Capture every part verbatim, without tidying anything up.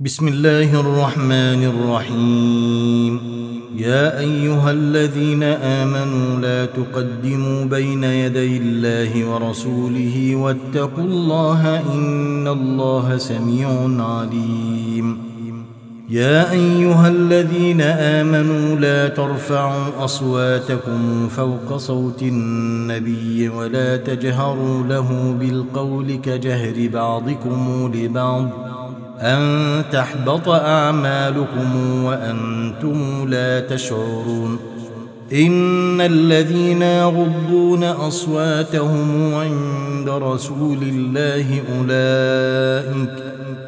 بسم الله الرحمن الرحيم. يا أيها الذين آمنوا لا تقدموا بين يدي الله ورسوله واتقوا الله إن الله سميع عليم. يا أيها الذين آمنوا لا ترفعوا أصواتكم فوق صوت النبي ولا تجهروا له بالقول كجهر بعضكم لبعض أن تحبط أعمالكم وأنتم لا تشعرون. إن الذين يغضون أصواتهم عند رسول الله أولئك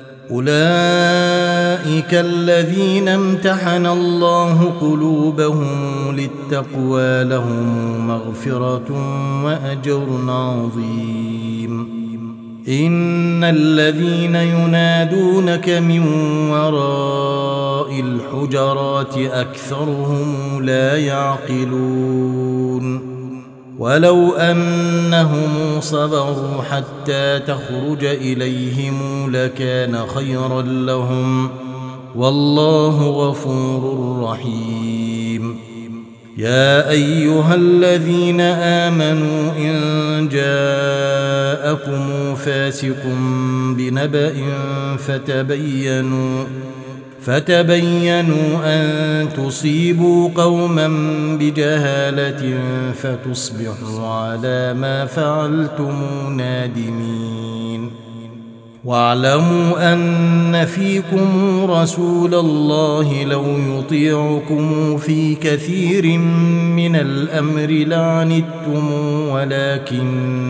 أولئك الذين امتحن الله قلوبهم للتقوى لهم مغفرة وأجر عظيم. إن الذين ينادونك من وراء الحجرات أكثرهم لا يعقلون. ولو أنهم صبروا حتى تخرج إليهم لكان خيرا لهم والله غفور رحيم. يا أيها الذين آمنوا إن جاءكم فاسق بنبأ فتبينوا فتبينوا أن تصيبوا قوما بجهالة فتصبحوا على ما فعلتم نادمين. واعلموا أن فيكم رسول الله لو يطيعكم في كثير من الأمر لعنتم ولكن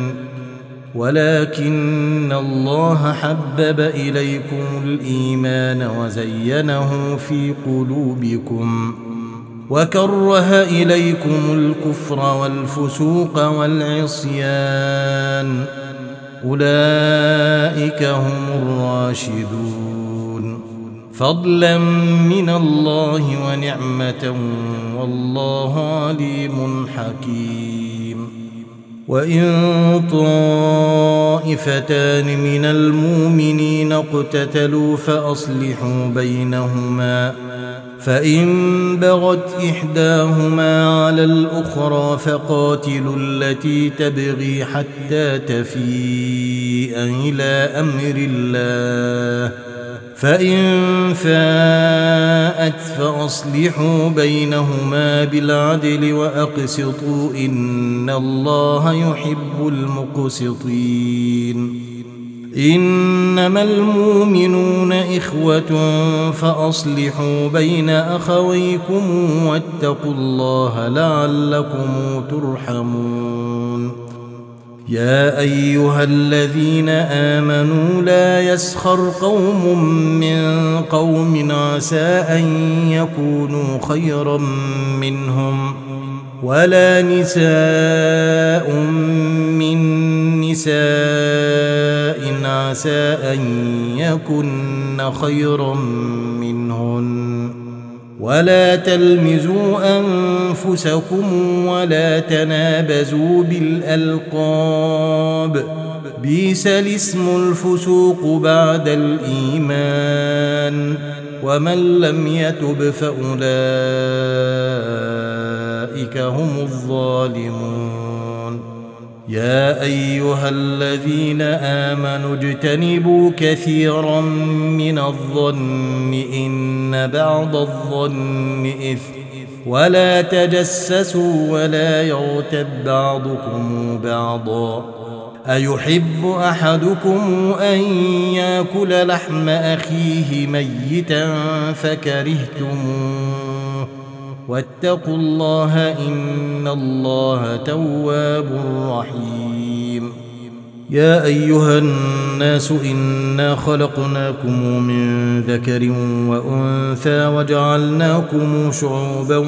ولكن الله حبب إليكم الإيمان وزينه في قلوبكم وكره إليكم الكفر والفسوق والعصيان أولئك هم الراشدون فضلا من الله ونعمة والله عليم حكيم. وإن طائفتان من المؤمنين اقتتلوا فأصلحوا بينهما فإن بغت إحداهما على الأخرى فقاتلوا التي تبغي حتى تفيء إلى أمر الله فإن فاءت فأصلحوا بينهما بالعدل وأقسطوا إن الله يحب المقسطين. إنما المؤمنون إخوة فأصلحوا بين أخويكم واتقوا الله لعلكم ترحمون. يا أيها الذين آمنوا لا يسخر قوم من قوم عسى أن يكونوا خيرا منهم ولا نساء من نساء عسى أن يكن خيرا منهن ولا تلمزوا أنفسكم ولا تنابزوا بالألقاب بئس الاسم الفسوق بعد الإيمان ومن لم يتب فأولئك هم الظالمون. يا أيها الذين آمنوا اجتنبوا كثيرا من الظن إن بعض الظن إثم ولا تجسسوا ولا يغتب بعضكم بعضا أيحب أحدكم أن يأكل لحم أخيه ميتا فكرهتموه واتقوا الله إن الله تواب رحيم. يا أيها الناس إنا خلقناكم من ذكر وأنثى وجعلناكم شعوبا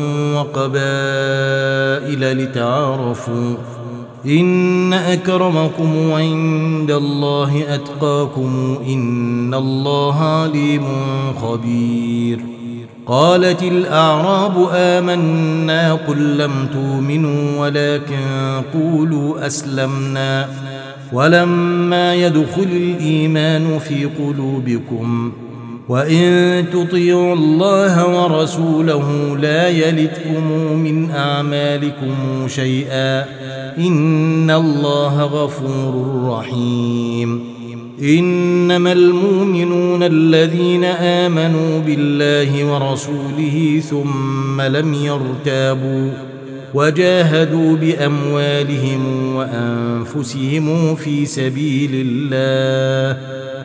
وقبائل لتعارفوا إن أكرمكم عند الله أتقاكم إن الله عليم خبير. قالت الأعراب آمنا قل لم تؤمنوا ولكن قولوا أسلمنا ولما يدخل الإيمان في قلوبكم وإن تطيعوا الله ورسوله لا يلتكم من أعمالكم شيئا إن الله غفور رحيم إنما المؤمنون الذين آمنوا بالله ورسوله ثم لم يرتابوا وجاهدوا بأموالهم وأنفسهم في سبيل الله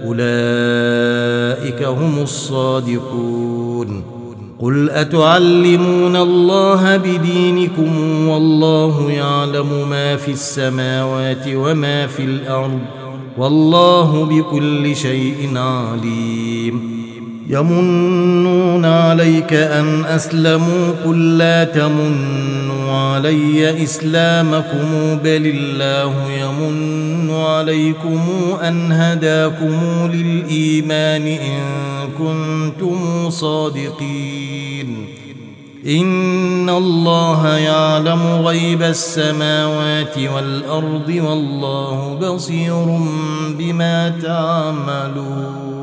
أولئك هم الصادقون قل أتعلمون الله بدينكم والله يعلم ما في السماوات وما في الأرض والله بكل شيء عليم يمنون عليك أن أسلموا قل لا تمنوا علي إسلامكم بل الله يمن عليكم أن هداكم للإيمان إن كنتم صادقين إن الله يعلم غيب السماوات والأرض والله بصير بما تعملون